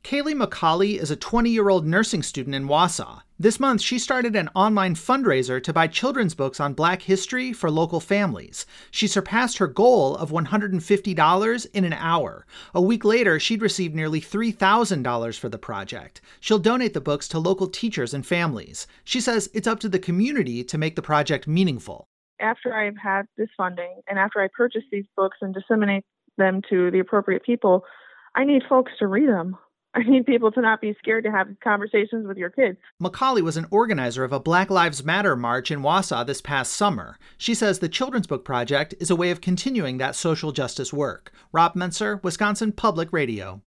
Kaylee McCauley is a 20-year-old nursing student in Wausau. This month, she started an online fundraiser to buy children's books on Black history for local families. She surpassed her goal of $150 in an hour. A week later, she'd received nearly $3,000 for the project. She'll donate the books to local teachers and families. She says it's up to the community to make the project meaningful. After I've had this funding and after I purchase these books and disseminate them to the appropriate people, I need folks to read them. I need people to not be scared to have conversations with your kids. McCauley was an organizer of a Black Lives Matter march in Wausau this past summer. She says the Children's Book Project is a way of continuing that social justice work. Rob Mentzer, Wisconsin Public Radio.